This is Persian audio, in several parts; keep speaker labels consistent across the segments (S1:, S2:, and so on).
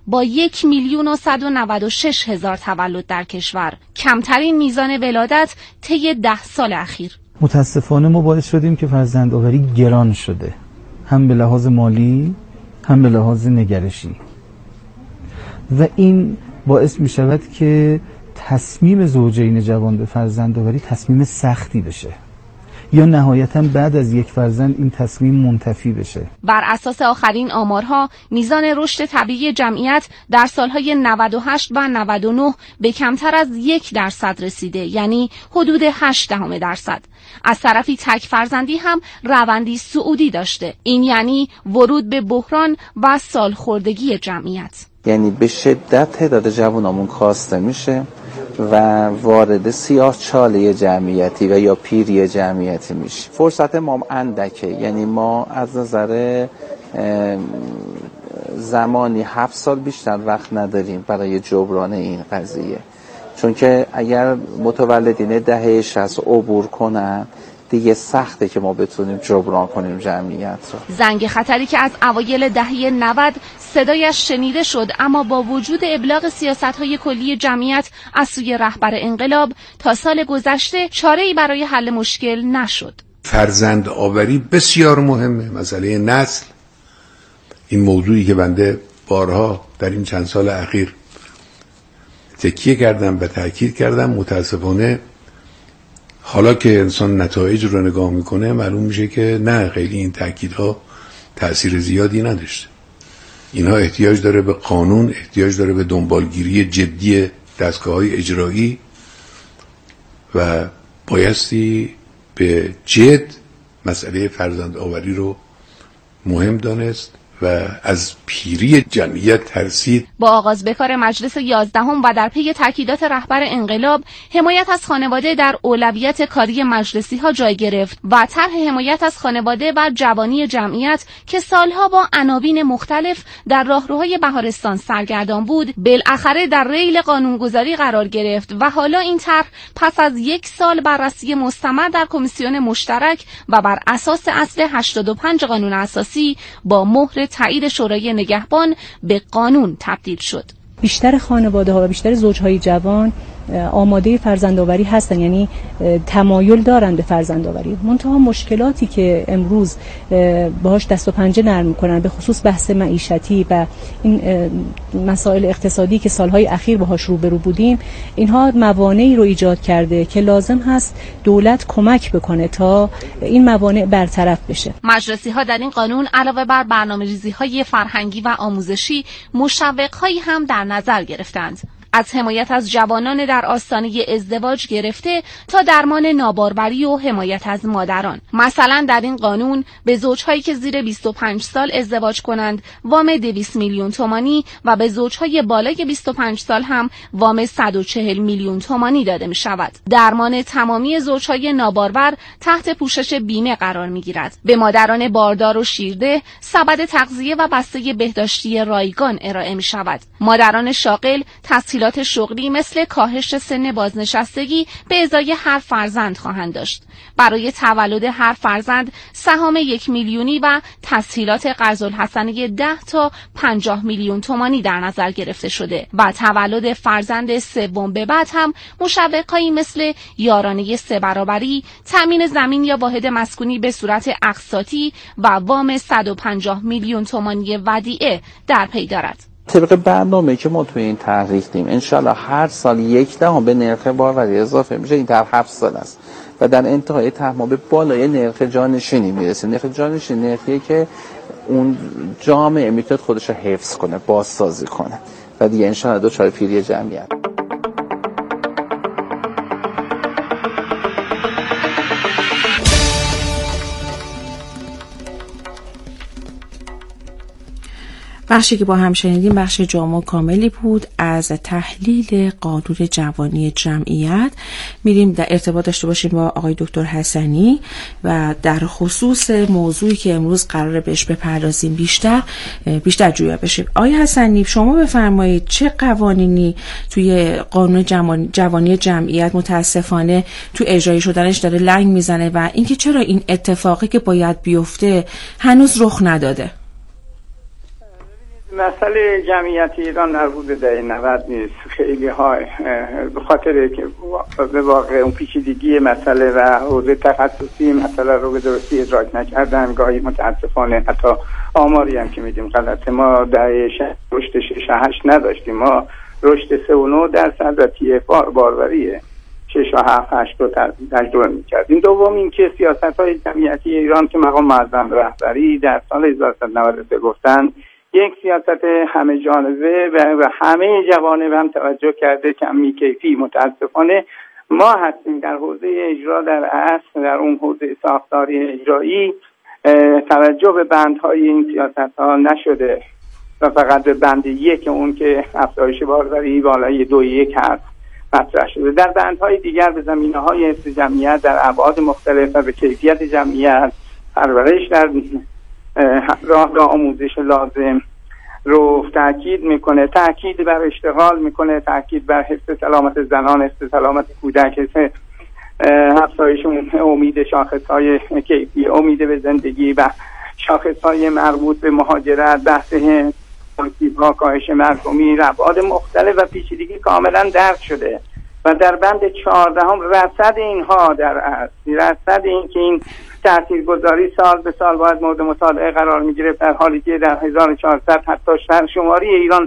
S1: با 1,196,000 تولد در کشور، کمترین میزان ولادت طی 10 سال اخیر.
S2: متاسفانه ما باعث شدیم که فرزندآوری گران شده، هم به لحاظ مالی هم به لحاظ نگرشی، و این باعث می شود که تصمیم زوجین جوان به فرزندآوری تصمیم سختی بشه یا نهایتاً بعد از یک فرزند این تصمیم منتفی بشه.
S1: بر اساس آخرین آمارها میزان رشد طبیعی جمعیت در سالهای 98 و 99 به کمتر از 1% رسیده، یعنی حدود 0.8%. از طرفی تک فرزندی هم روندی صعودی داشته. این یعنی ورود به بحران و سالخوردگی جمعیت.
S3: یعنی به شدت تعداد جوانامون کاسته میشه و وارد سیاه‌چاله جمعیتی و یا پیری جمعیتی میشه. فرصت ما اندکه، یعنی ما از نظر زمانی 7 سال بیشتر وقت نداریم برای جبران این قضیه، چون که اگر متولدین دهه 60 عبور کنن دیگه سخته که ما بتونیم جبران کنیم جمعیت رو.
S1: زنگ خطری که از اوایل دهه 90 صدایش شنیده شد، اما با وجود ابلاغ سیاست‌های کلی جمعیت از سوی رهبر انقلاب تا سال گذشته چاره‌ای برای حل مشکل نشد.
S4: فرزند آوری بسیار مهمه، مسئله نسل. این موضوعی که بنده بارها در این چند سال اخیر تکیه کردم و تاکید کردم، متاسفانه حالا که انسان نتایج رو نگاه میکنه معلوم میشه که نه، خیلی این تاکیدها تأثیر زیادی نداشته. اینها احتیاج داره به قانون، احتیاج داره به دنبالگیری جدی دستگاه‌های اجرایی و بایستی به جد مسئله فرزند آوری رو مهم دانست و از پیری جمعیت ترسید.
S1: با آغاز به کار مجلس 11 و در پی تاکیدات رهبر انقلاب، حمایت از خانواده در اولویت کاری مجلسی ها جای گرفت و طرح حمایت از خانواده و جوانی جمعیت که سالها با عناوین مختلف در راهروهای بهارستان سرگردان بود، بالاخره در ریل قانونگذاری قرار گرفت و حالا این طرح پس از 1 سال بررسی مستمر در کمیسیون مشترک و بر اساس اصل 85 قانون اساسی با مهر تایید شورای نگهبان به قانون تبدیل شد.
S5: بیشتر خانواده‌ها و بیشتر زوجهای جوان آماده فرزندآوری هستن، یعنی تمایل دارن به فرزندآوری. منتها مشکلاتی که امروز باهاش دست و پنجه نرم میکنن، به خصوص بحث معیشتی و این مسائل اقتصادی که سالهای اخیر باهاش روبرو بودیم، اینها موانعی رو ایجاد کرده که لازم هست دولت کمک بکنه تا این موانع برطرف بشه.
S1: مجلسی ها در این قانون علاوه بر برنامه‌ریزی‌های فرهنگی و آموزشی، مشوق‌هایی هم در نظر گرفتند. از حمایت از جوانان در آستانه ازدواج گرفته تا درمان ناباروری و حمایت از مادران. مثلا در این قانون به زوجهایی که زیر 25 سال ازدواج کنند وام 200 میلیون تومانی و به زوجهای بالای 25 سال هم وام 140 میلیون تومانی داده می شود. درمان تمامی زوجهای نابارور تحت پوشش بیمه قرار می گیرد. به مادران باردار و شیرده سبد تغذیه و بسته بهداشتی رایگان ارائه می شود. مادران شاغل تسهیلات شغلی مثل کاهش سن بازنشستگی به ازای هر فرزند خواهند داشت. برای تولد هر فرزند سهام 1 میلیونی و تسهیلات قرض‌الحسنه 10 تا 50 میلیون تومانی در نظر گرفته شده و تولد فرزند سوم به بعد هم مشوق‌هایی مثل یارانه 3 برابری، تامین زمین یا واحد مسکونی به صورت اقساطی و وام 150 میلیون تومانی ودیعه در پی دارد.
S3: طبق برنامه‌ای که ما توی این طرح ریختیم، انشالله هر سال 1/10 به نرخ باروری اضافه میشه. این طرح 7 سال است و در انتهای طرح ما به بالای نرخ جانشینی میرسیم. نرخ جانشینی نرخیه که اون جامعه میتونه خودش رو حفظ کنه، بازسازی کنه و دیگه انشالله دچار پیری جمعیت.
S6: بخشی که با هم شنیدیم بخش جامع کاملی بود از تحلیل قانون جوانی جمعیت. میریم در ارتباط داشته باشیم با آقای دکتر حسنی و در خصوص موضوعی که امروز قراره بهش بپردازیم بیشتر جویا بشیم. آقای حسنی، شما بفرمایید چه قوانینی توی قانون جوانی جمعیت متاسفانه تو اجرایی شدنش داره لنگ میزنه و اینکه چرا این اتفاقی که باید بیفته هنوز رخ نداده؟
S7: مسئله جمعیت ایران مربوط به دهه 90 نیست. خیلی های به خاطر که به واقع اون پیچیدگی مسئله و حوزه تخصصی مسئله رو به درستی ادراک نکردن. گاهی متاسفانه حتی آماری هم که میدیم غلطه. ما دهه رشد 6-8 نداشتیم، ما رشد 3.9% و TFR باروری 6-7-8 تجربه میکردیم. دوم این که سیاست‌های جمعیتی ایران که مقام معظم رهبری در سال 1393 گفتن یک سیاست همه جانبه و همه جوانب هم توجه کرده، کمی کیفی. متاسفانه ما هستیم در حوزه اجرا در اصل در اون حوزه ساختاری اجرایی توجه به بندهای این سیاست‌ها نشده و فقط به بند یک اون که افزایش باروری بالای 2.1 هست مطرح شده. در بندهای دیگر به زمینه‌های حفظ جمعیت در ابعاد مختلف و به کیفیت جمعیت، پرورش در راه به آموزش لازم رو تاکید میکنه، تاکید بر اشتغال میکنه، تاکید بر حفظ سلامت زنان، حفظ سلامت کودک، افزایش امید شاخص‌های کیفی، امید به زندگی و شاخص‌های مربوط به مهاجرت، بحث ها، کاهش مرگومی، ابعاد مختلف و پیچیدگی کاملا درک شده و در بند 14 رصد اینها در اصل، رصد این که این تاثیرگذاری سال به سال باید مورد مطالعه قرار میگرفت، در حالی که در 1400 حتی شماری ایران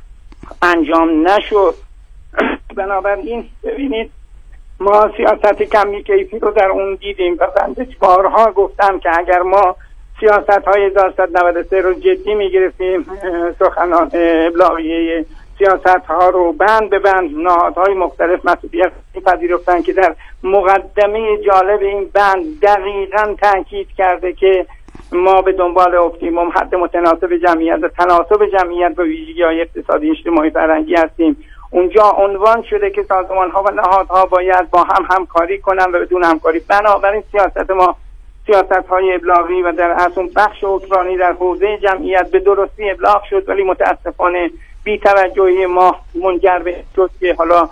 S7: انجام نشد. بنابراین ببینید ما سیاست کمی کیفی رو در اون دیدیم و بنده بارها گفتم که اگر ما سیاست های 1193 رو جدی میگرفتیم، سخنان ابلاغیه سیاست ها رو بند به بند نهادهای مختلف مسئولیت پذیرفتن که در مقدمه جالب این بند دقیقاً تاکید کرده که ما به دنبال اپتیموم حد متناسب جمعیت و تناسب جمعیت با ویژگی‌های اقتصادی، اجتماعی، فرهنگی هستیم. اونجا عنوان شده که سازمان‌ها و نهادها باید با هم همکاری کنن و بدون همکاری. بنابراین سیاست ما سیاست‌های ابلاغی و در اصل بخش حکمرانی در حوزه جمعیت به درستی ابلاغ شد، ولی متاسفانه بی توجهی ما منجر به شد که حالا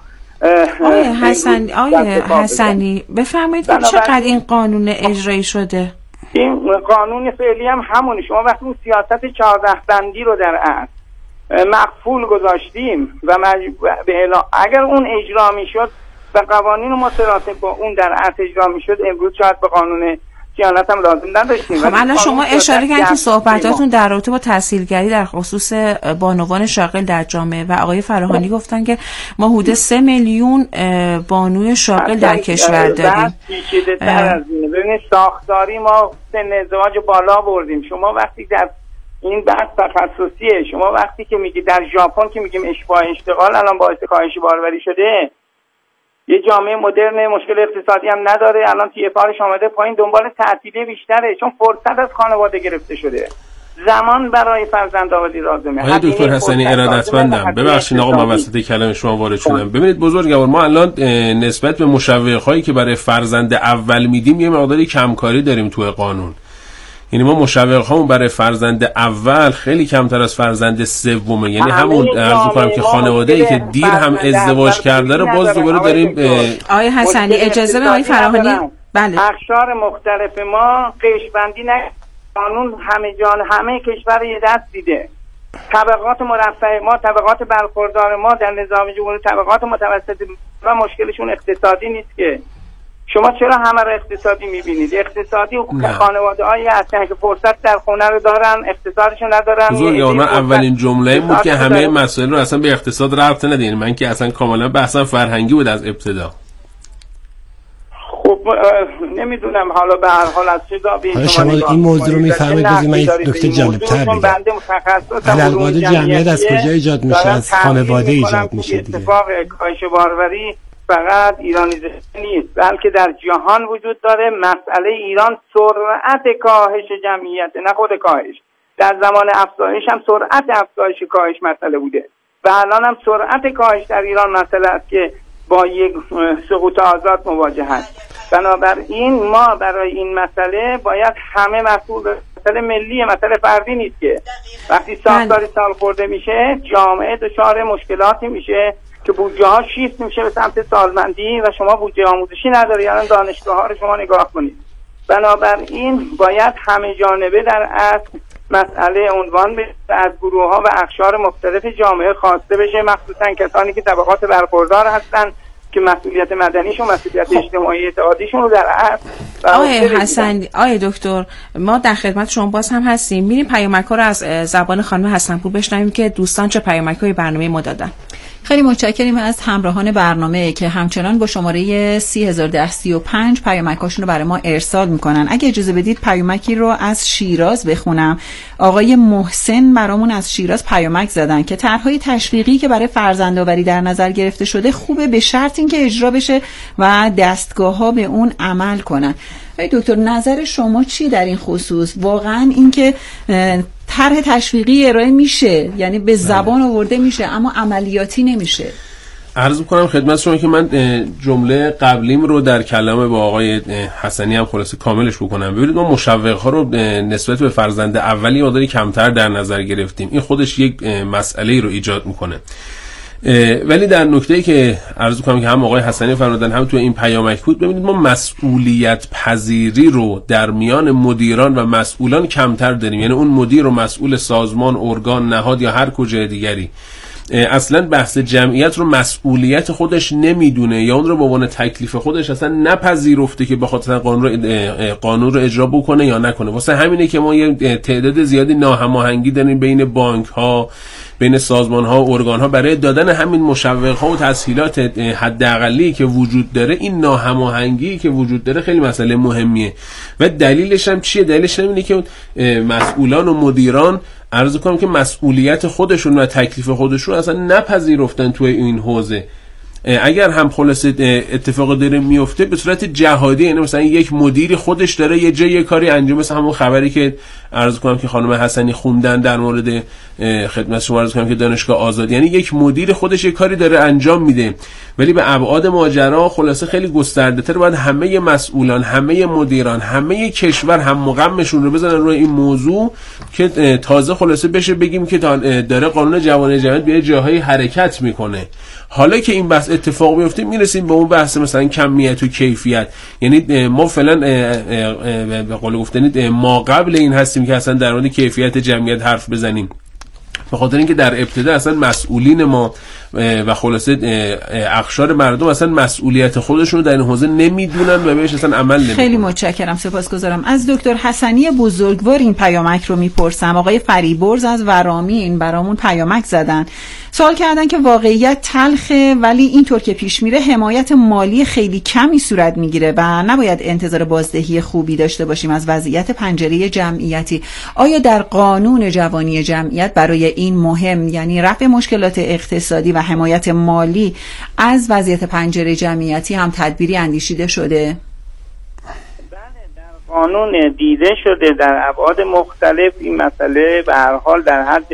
S6: آقای حسنی بفرمایید چقدر این قانون اجرایی شده؟
S7: این قانون فعلی هم همونه. شما وقتی اون سیاست 14 بندی رو در اصل مقفول گذاشتیم و اگر اون اجرا میشد و قوانین مترادف با اون در اصل اجرا میشد، امروز شاید به قانون صیانت هم لازم نداشتیم.
S6: خب الان شما اشاره کردید که صحبتاتون در رابطه با تحصیلگری در خصوص بانوان شاغل در جامعه و آقای فراهانی گفتن که ما حدود 3 میلیون بانوی شاغل در کشور داریم.
S7: ببینید ساختاری ما سن ازدواج بالا بردیم. شما وقتی در این بحث تخصصیه، شما وقتی که میگی در ژاپن که میگیم اشتغال الان باعث کاهش باروری شده، یه جامعه مدرن مشکل اقتصادی هم نداره، الان TFRش آمده پایین، دنبال تعطیلی بیشتره چون فرصت از خانواده گرفته شده، زمان برای فرزندآوری لازمه.
S8: آقای دکتر حسنی ارادتمندم، ببخشید آقا من وسط کلام شما وارد شدم. ببینید بزرگوار، ما الان نسبت به مشوق‌هایی که برای فرزند اول میدیم یه مقداری کمکاری داریم توی قانون. یعنی ما مشوق‌هامون برای فرزند اول خیلی کمتر از فرزند سومه. یعنی همون عرض کنم که خانواده‌ای که دیر هم ازدواج کرده رو باز دوباره داریم.
S6: آقای حسنی اجازه به آقای فراهانی. بله.
S7: اقشار مختلف ما قشبندی نه، قانون همه کشور یه دست دیده. طبقات مرفه ما، طبقات برخوردار ما در نظام جمهوری، طبقات متوسط و مشکلشون اقتصادی نیست که. شما چرا همه رو اقتصادی میبینید؟ اقتصادی خانواده‌ای هستن که فرصت در خونه رو دارن، اقتصادشون ندارن.
S8: بزرگوار، من اولین جمله بود که همه مسائل رو اصلا به اقتصاد ربط نداره. من که اصلا کاملا بحثم فرهنگی بود از ابتدا.
S7: خب نمیدونم، حالا به هر حال از چیزا به
S9: شما این موضوع رو میفهمید. بذارید من نکته جالب‌تر بگم. علالقاعد جمعیت از کجا ایجاد میشه؟ از خانواده ایجاد میشه دیگه.
S7: اتفاق کاهش باروری فقط ایرانی نیست، بلکه در جهان وجود داره. مسئله ایران سرعت کاهش جمعیت، نه خود کاهش. در زمان افزایش هم سرعت افزایش کاهش مسئله بوده و الان هم سرعت کاهش در ایران مسئله است که با یک سقوط آزاد مواجه هست. بنابراین ما برای این مسئله باید همه مسئول، مسئله ملی، مسئله فردی نیست که وقتی ساختاری سال خورده میشه جامعه دچار مشکلاتی میشه که بودجه ها شیفت میشه به سمت سالمندی و شما بودجه آموزشی نداری. الان دانشگاه ها رو شما نگاه کنید. بنابراین باید همه جانبه در اصل مسئله عنوان بشه، از گروه‌ها و اقشار مختلف جامعه خواسته بشه، مخصوصا کسانی که طبقات برخوردار هستن که مسئولیت مدنیشون، مسئولیت اجتماعی اعتقادیشون رو در اصل.
S6: آقای حسنی، آقای دکتر، ما در خدمت شما باز هم هستیم. میریم پیامک‌ها رو از زبان خانم حسن‌پور بشنویم که دوستان چه پیامک‌های برنامه ما دادن.
S10: خیلی متشکریم از همراهان برنامه که همچنان با شماره 301035 پیامک‌هاشون رو برای ما ارسال میکنن. اگه اجازه بدید پیامکی رو از شیراز بخونم. آقای محسن برامون از شیراز پیامک زدن که طرح‌های تشویقی که برای فرزندآوری در نظر گرفته شده خوبه، به شرط اینکه اجرا بشه و دستگاه‌ها به اون عمل کنن. ای دکتر، نظر شما چی در این خصوص؟ واقعا اینکه طرح تشویقی ارائه میشه، یعنی به زبان آورده میشه اما عملیاتی نمیشه.
S8: عرض میکنم خدمت شما که من جمله قبلیم رو در کلام با آقای حسنی هم خلاصه کاملش بکنم. ببینید ما مشوق‌ها رو نسبت به فرزند اولی مقداری کمتر در نظر گرفتیم. این خودش یک مسئله رو ایجاد میکنه. ولی در نکته‌ای که عرض کنم که هم آقای حسنی فرمودن هم تو این پیامک بود، ببینید ما مسئولیت پذیری رو در میان مدیران و مسئولان کمتر داریم. یعنی اون مدیر و مسئول سازمان، ارگان، نهاد یا هر کجای دیگری اصلا بحث جمعیت رو مسئولیت خودش نمیدونه یا اون رو به عنوان تکلیف خودش اصلا نپذیرفته که بخاطر قانون رو اجرا بکنه یا نکنه. واسه همینه که ما یه تعداد زیادی ناهماهنگی داریم بین بانک ها، بین سازمان ها و ارگان ها برای دادن همین مشوق ها و تسهیلات حداقلی که وجود داره. این ناهماهنگی که وجود داره خیلی مسئله مهمیه و دلیلش هم چیه؟ دلیلش اینه که مسئولان و مدیران عرض کنم که مسئولیت خودشون و تکلیف خودشون اصلا نپذیرفتن توی این حوزه. اگر هم خلاصه اتفاق داره میفته به صورت جهادی، یعنی مثلا یک مدیری خودش داره یه جای کاری انجام، مثلا همون خبری که عرض کنم که خانم حسنی خوندن در مورد خدمت شما عرض کنم که دانشگاه آزاد، یعنی یک مدیر خودش یه کاری داره انجام میده، ولی به ابعاد ماجرا خلاصه خیلی گسترده‌تر باید همه مسئولان، همه مدیران، همه کشور هم مقامشون رو بزنن روی این موضوع که تازه خلاصه بشه بگیم که داره قانون جوانی جمعیت به جاهای حرکت میکنه. حالا که این بحث اتفاق میفته میرسیم به اون بحث مثلا کمیت و کیفیت. یعنی ما فعلا به قول گفتنید ما قبل این هستیم که اصلا در مورد کیفیت جمعیت حرف بزنیم، به خاطر اینکه در ابتدا اصلا مسئولین ما و خلاصه اقشار مردم اصلا مسئولیت خودشون رو در این حوزه نمیدونن و بهش اصلا عمل نمیکنن.
S10: خیلی متشکرم، سپاسگزارم. از دکتر حسنی بزرگوار این پیامک رو میپرسم. آقای فریبرز از ورامی این برامون پیامک زدن، سوال کردن که واقعیت تلخه ولی اینطور که پیش میره حمایت مالی خیلی کمی صورت میگیره و نباید انتظار بازدهی خوبی داشته باشیم از وضعیت پنجره جمعیتی. آیا در قانون جوانی جمعیت برای این مهم، یعنی رفع مشکلات اقتصادی و حمایت مالی از وضعیت پنجره جمعیتی هم تدبیری اندیشیده شده؟
S7: بله، در قانون دیده شده در ابعاد مختلف این مسئله به هر حال در حد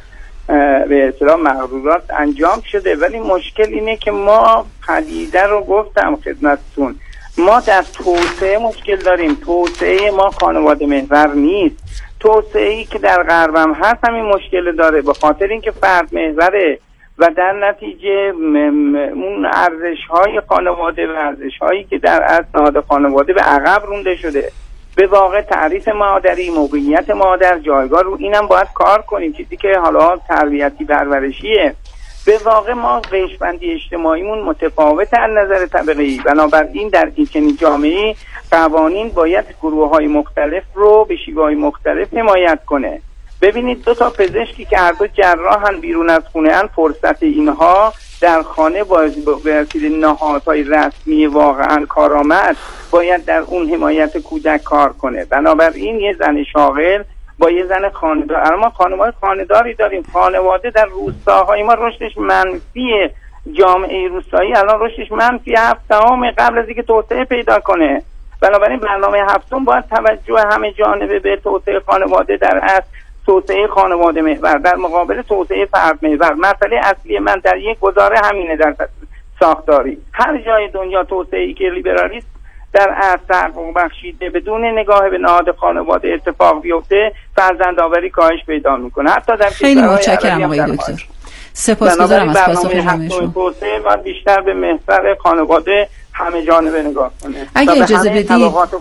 S7: به اصطلاح مقرورات انجام شده، ولی مشکل اینه که ما پدیده رو گفتم خدمتتون، ما در توسعه مشکل داریم. توسعه ما خانواده محور نیست. توسعه‌ای که در غربم هست همین مشکل داره، به خاطر اینکه فرد محوره و در نتیجه اون ارزش‌های خانواده و ارزش‌هایی که در اسناد خانواده به عقب رونده شده. به واقع تعریف مادری، موقعیت مادر، جایگاه رو اینم باید کار کنیم، چیزی که حالا تربیتی پرورشیه. به واقع ما قشبندی اجتماعیمون متفاوت از نظر طبقه‌ای، بنابراین در این چنین جامعه‌ای قوانین باید گروه‌های مختلف رو به شیوه‌های مختلف حمایت کنه. ببینید دو تا پزشکی که هر دو جراحن بیرون از خونه ان، فرصت اینها در خانه باید به وسیله نهادهای رسمی واقعا کارآمد باید در اون حمایت کودک کار کنه. بنابراین یه زن شاغل با یه زن خانه‌دار، اما خانواده خانه‌داری داریم. خانواده در روستاهای ما رشدش منفیه. جامعه روستایی الان رشدش منفی 7 قبل از اینکه توسعه پیدا کنه. بنابراین برنامه 7 باید توجه همه جانبه به توسعه خانواده در اصل توسعه خانواده محور در مقابل توسعه فرد محور. مسئله اصلی من در یک گزاره همینه. در ساختاری هر جای دنیا توسعه‌ای که لیبرالیسم در اصل تحقق بخشیده بدون نگاه به نهاد خانواده اتفاق بیفته، فرزندآوری کاهش پیدا میکنه. حتی در
S10: خیلی متشکرم آقای دکتر، سپاسگزارم از پاسخ همه شما.
S7: توسعه باید بیشتر به محور خانواده همه جانبه نگاه کنه.
S10: اگه اجازه بدید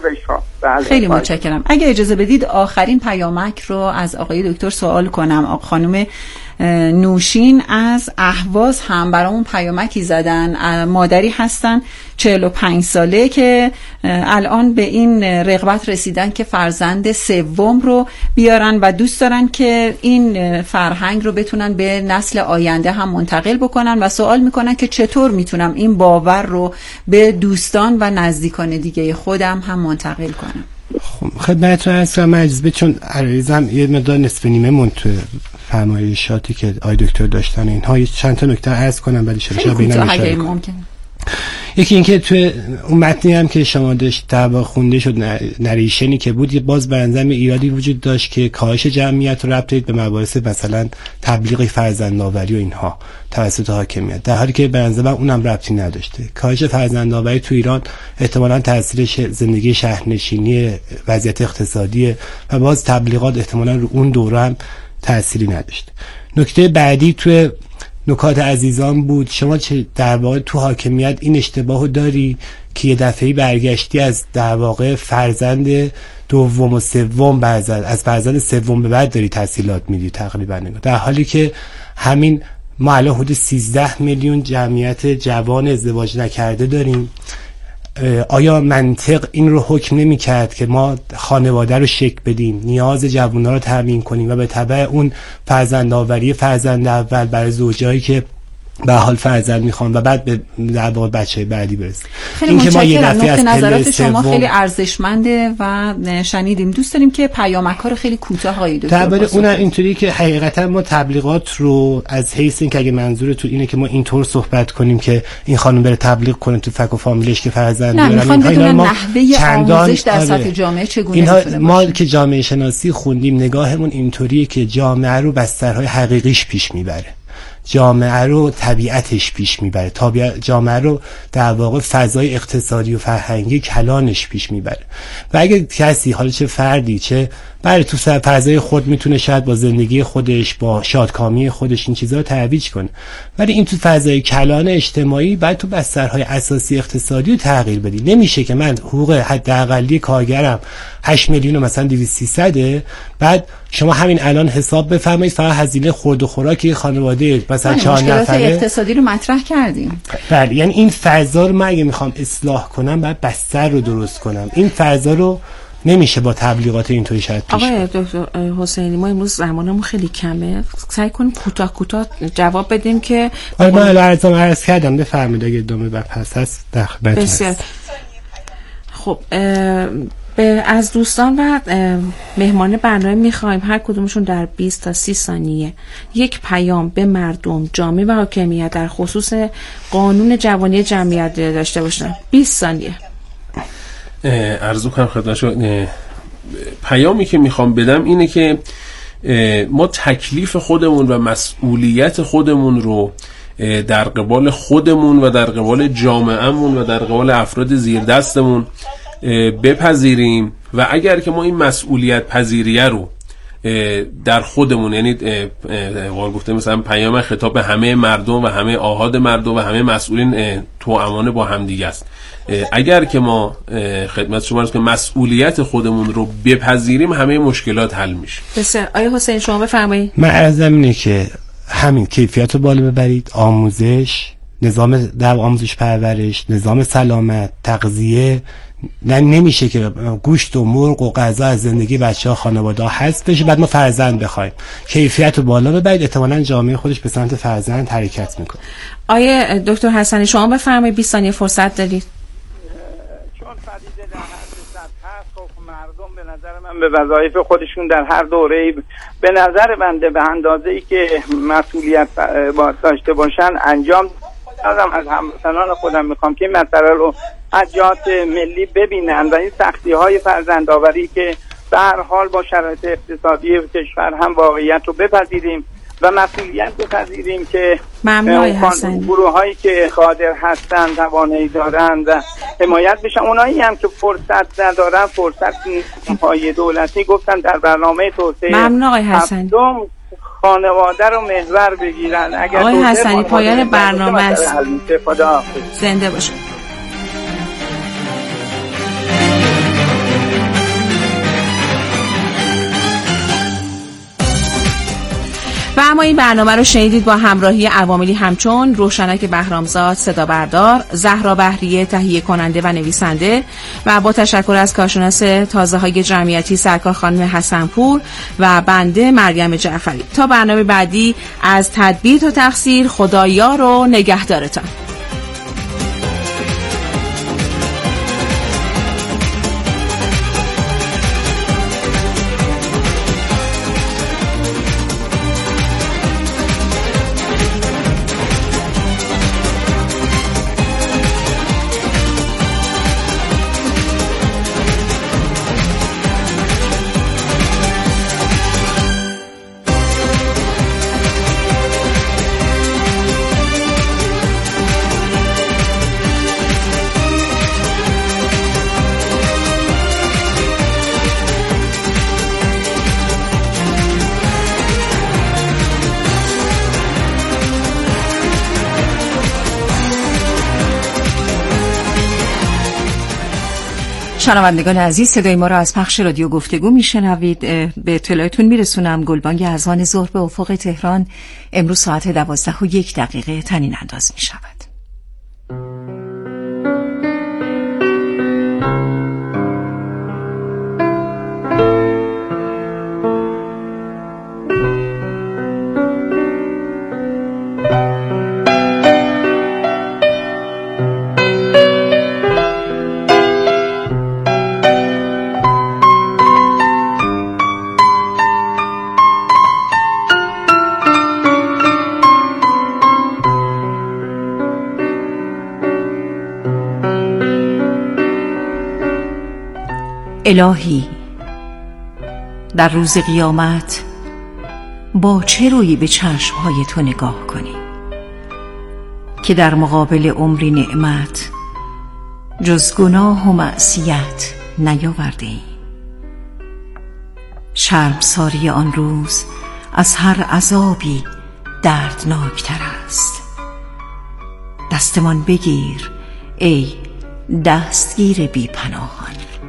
S10: خیلی
S7: بله.
S10: متشکرم. اگه اجازه بدید آخرین پیامک رو از آقای دکتر سوال کنم. خانم نوشین از اهواز هم برامون پیامکی زدن. مادری هستن 45 ساله که الان به این رغبت رسیدن که فرزند سوم رو بیارن و دوست دارن که این فرهنگ رو بتونن به نسل آینده هم منتقل بکنن و سوال میکنن که چطور میتونم این باور رو به دوستان و نزدیکان دیگه خودم هم منتقل کنم.
S9: خدمتتون عرض کنم عزیز، چون عریضم یه مقدار نصف نیمه مون تو فرمایشاتی که آقای دکتر داشتن اینها چند تا نکته عرض کنم ولی شاید بینم اشاره کنم. یکی اینکه تو اون متنی هم که شما داشت در خونده شد نریشنی که بود، باز برنظم ایرادی وجود داشت که کاهش جمعیت رو ربط دید به مباحث مثلا تبلیغ فرزندآوری و اینها توسط حاکمیت، در حالی که برنظم اونم ربطی نداشته. کاهش فرزندآوری تو ایران احتمالاً تاثیرش زندگی شهرنشینی، وضعیت اقتصادی و باز تبلیغات احتمالاً رو اون دوره هم تأثیری نداشته. نکته بعدی تو نکات عزیزان بود، شما چه در واقع تو حاکمیت این اشتباهو داری که یه دفعه‌ای برگشتی از در واقع فرزند دوم و سوم از فرزند سوم به بعد داری تحصیلات میدی تقریبا، در حالی که همین ما الان حدود 13 میلیون جمعیت جوان ازدواج نکرده داریم. آیا منطق این رو حکم نمی کرد که ما خانواده رو شکل بدیم، نیاز جوان‌ها رو تامین کنیم و به تبع اون فرزندآوری فرزند اول برای زوجایی که به حال فرزند میخوان و بعد به در واقع بچه بعدی برسه.
S10: خیلی متشکرم. نقطه نظرات شما خیلی ارزشمنده و شنیدیم. دوست داریم که پیامک‌ها رو خیلی کوتاه آقای دکتر
S9: درباره اون اینطوری که حقیقتا ما تبلیغات رو از حیث این که اگه منظورتون اینه که ما اینطور صحبت کنیم که این خانم بره تبلیغ کنه تو فک و فامیلش که فرزند
S10: دارن، میخوان بدونن نحوه آموزش در سطح جامعه چگونه میتونه
S9: ما که جامعه شناسی خوندیم نگاهمون اینطوریه که جامعه رو بسترهای حقیقیش پیش میبره، جامعه رو طبیعتش پیش میبره، جامعه رو در واقع فضای اقتصادی و فرهنگی کلانش پیش میبره. و اگه کسی حالا چه فردی چه برای تو فضای خود میتونه شاید با زندگی خودش با شادکامی خودش این چیزها رو ترویج کنه، ولی این تو فضای کلان اجتماعی بعد تو بسترهای اساسی اقتصادی رو تغییر بدی. نمیشه که من حقوق حداقلی کارگرم 8 میلیون مثلا 200-300 بعد شما همین الان حساب بفرمایید فقط هزینه خورد و خوراک خانواده مثلا 4 نفره
S10: اقتصادی رو مطرح کردیم.
S9: بله، یعنی این فضا رو من اگه میخوام اصلاح کنم باید بستر رو درست کنم. این فضا رو نمیشه با تبلیغات اینطوری شاید پیش
S6: آقای دکتر حسینی ما امروز زمانمون خیلی کمه، سعی کنیم کوتاه جواب بدیم که
S9: من الان عرض کردم. بفرمایید اگه ادامه پس هست در خدمتتون هستم.
S6: خب از دوستان و مهمان برنامه میخوایم هر کدومشون در 20 تا 30 ثانیه یک پیام به مردم، جامعه و حاکمیت در خصوص قانون جوانی جمعیت داشته باشن. 20 ثانیه.
S8: عرض کنم خدمتتون پیامی که میخوام بدم اینه که ما تکلیف خودمون و مسئولیت خودمون رو در قبال خودمون و در قبال جامعهمون و در قبال افراد زیر دستمون بپذیریم و اگر که ما این مسئولیت پذیریه رو در خودمون، یعنی گفته مثلا پیام خطاب به همه مردم و همه آحاد مردم و همه مسئولین توأمان با هم دیگه است، اگر که ما خدمت شما است که مسئولیت خودمون رو بپذیریم همه مشکلات حل میشه.
S6: بسیار. آیا حسین شما بفرمایید.
S9: من عرضم اینه که همین کیفیت رو بالا ببرید، آموزش، نظام در آموزش پرورش، نظام سلامت، تغذیه. نمیشه که گوشت و مرغ و غذا از زندگی بچه‌ها خانواده ها حذف بشه بعد ما فرزند بخوایم. کیفیت رو بالا ببرید، احتمالاً جامعه خودش به سمت فرزند حرکت میکنه.
S6: آیه دکتر حسنی شما بفرمایید، 20 ثانیه فرصت دارید.
S7: چون پدیده در هر سطح هست، خب مردم به نظر من به وظایف خودشون در هر دوره‌ای به نظر بنده به اندازه‌ای که مسئولیت داشته باشن انجام دادم. از هموطنان خودم میخوام که این مسئله رو از جهات ملی ببینن و این سختی‌های فرزندآوری که به هر حال با شرایط اقتصادی کشور هم واقعیت رو بپذیریم و مسئولیت بپذیریم که گروه‌هایی که قادر هستن، توانایی دارن و حمایت بشن. اونایی هم که فرصت ندارن، فرصت های دولتی گفتن در برنامه توسعه
S6: ممنون آقای حسنی
S7: خانواده رو محور بگیرن. اگر
S6: آقای حسنی پایان برنامه است.
S7: خدا
S6: زنده باشید. شما این برنامه رو شنیدید با همراهی عواملی همچون روشنک بهرامزاد صدا بردار، زهرا بهریه تهیه کننده و نویسنده و با تشکر از کارشناس تازه‌های جمعیتی سرکار خانم حسنپور و بنده مریم جعفری. تا برنامه بعدی از تدبیر تا تقصیر، خدایار و نگهدارتان.
S10: شنوندگان عزیز، صدای ما را از پخش رادیو گفتگو میشنوید. به اطلاعتون میرسونم گلبانگ اذان ظهر به افق تهران امروز ساعت 12:01 طنین انداز میشود. الهی، در روز قیامت با چه رویی به چشمهای تو نگاه کنی که در مقابل عمری نعمت جز گناه و معصیت نیاوردی؟ شرمساری آن روز از هر عذابی دردناکتر است. دستمان بگیر ای دستگیر بی پناهان.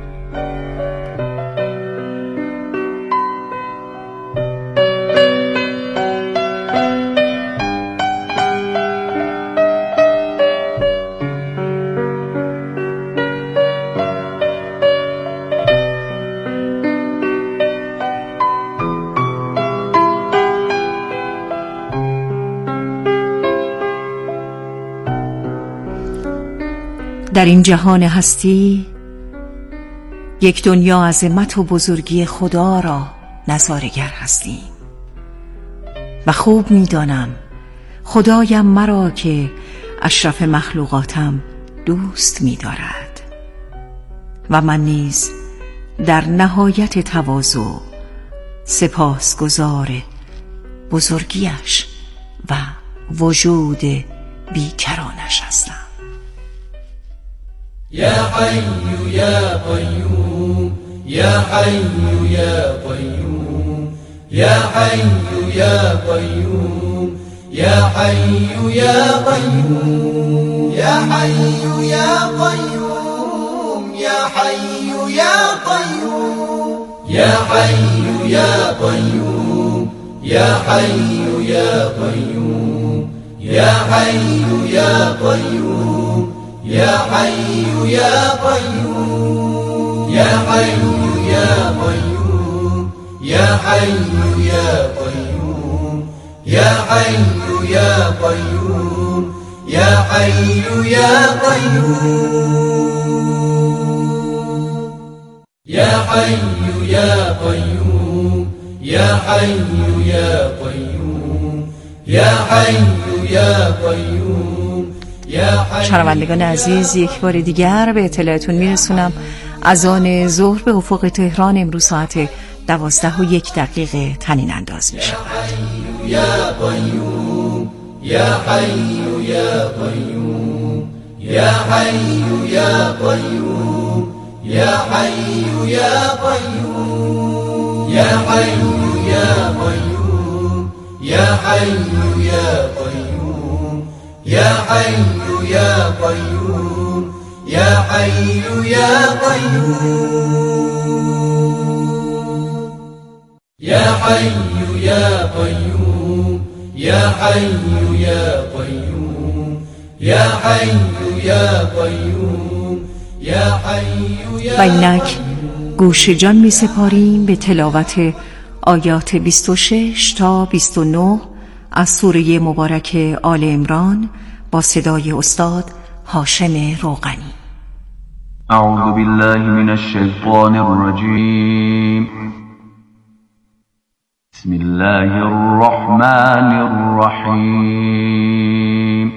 S10: در این جهان هستی یک دنیا عظمت و بزرگی خدا را نظاره‌گر هستیم و خوب می‌دانم خدایم مرا که اشرف مخلوقاتم دوست می‌دارد و من نیز در نهایت تواضع سپاسگزار بزرگیش و وجود بیکرانش هستم.
S11: يا حي يا قيوم يا حي يا قيوم يا حي يا قيوم يا حي يا قيوم يا حي يا قيوم يا حي يا قيوم يا حي يا قيوم يا حي يا قيوم يا حي يا قيوم يا حي يا قيوم يا حي يا قيوم يا حي يا قيوم يا حي يا قيوم يا حي يا قيوم يا حي يا قيوم يا حي يا قيوم يا حي يا قيوم.
S10: شنوندگان عزیز، یک بار دیگر به اطلاعتون میرسونم اذان ظهر به افق تهران امروز ساعت 12:01 طنین انداز میشه.
S11: یا قیوم یا حی یا قیوم یا حی یا قیوم یا حی یا قیوم یا حی یا قیوم یا حی یا قیوم یا حی یا قیوم یا حی یا قیوم یا حی یا قیوم يا حي يا قيوم يا حي يا قیوم یا حی یا.
S12: و اینک گوش جان می سپاریم به تلاوت آیات 26 تا 29 از سوره مبارک آل عمران با صدای استاد هاشم روغنی.
S13: اعوذ بالله من الشیطان الرجیم. بسم الله الرحمن الرحیم.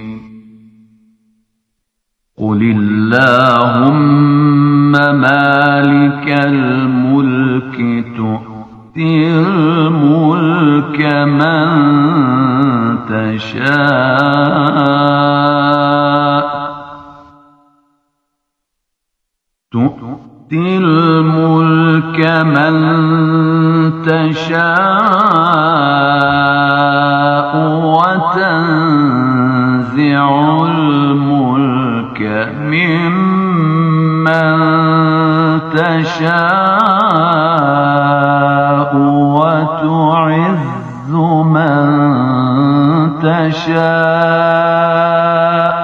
S13: قل اللهم مالك الملك تؤتي الملك من تشاء تؤتي الملك من تشاء وتنزع الملك ممن تشاء وتعز من تشاء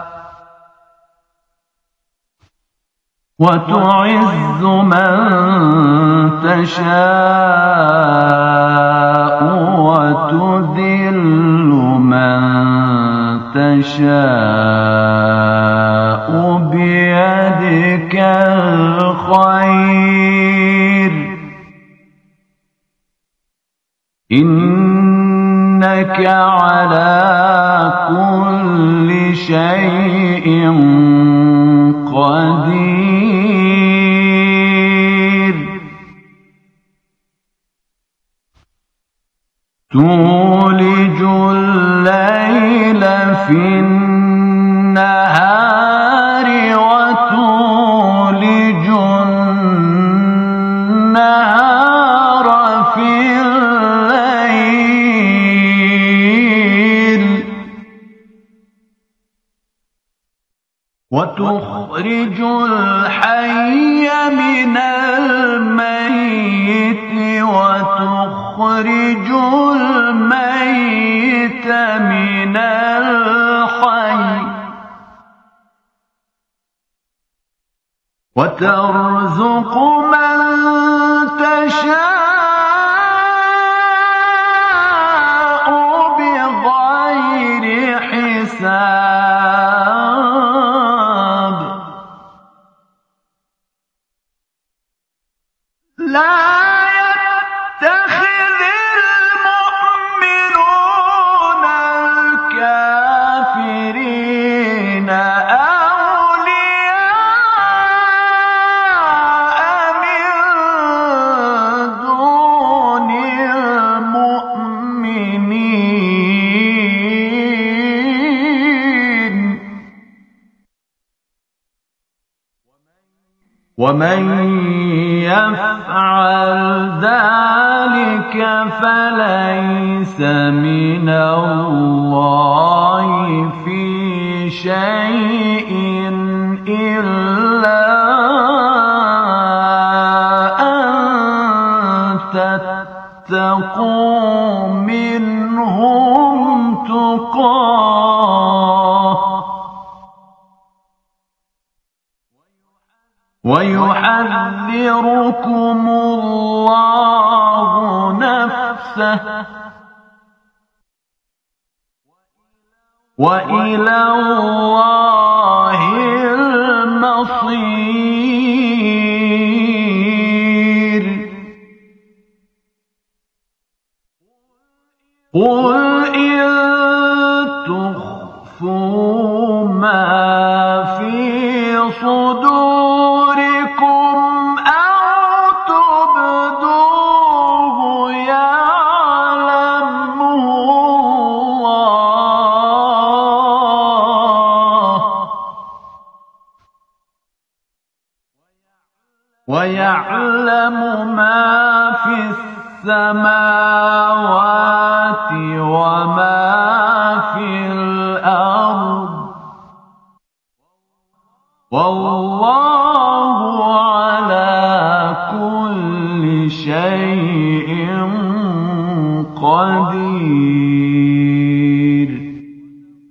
S13: وتذل من تشاء بيدك الخير إنك على كل شيء قدير تولج الليل في النهار وتولج النهار في الليل وتخرج الحي من الميت وتخرج الميت من الحي وترزق من تشاء بغير حساب لا يتخذ المؤمنون الكافرين أولياء من دون المؤمنين ومن يفعل ذلك فليس من الله في شيء إلا أن تتقوا منهم تقاه ويحذركم الله نفسه وإلى الله المصير. قل إن تخفوا ما في صدوركم أو تبدوه يعلمه الله ويعلم ما في السماوات وما في الأرض والله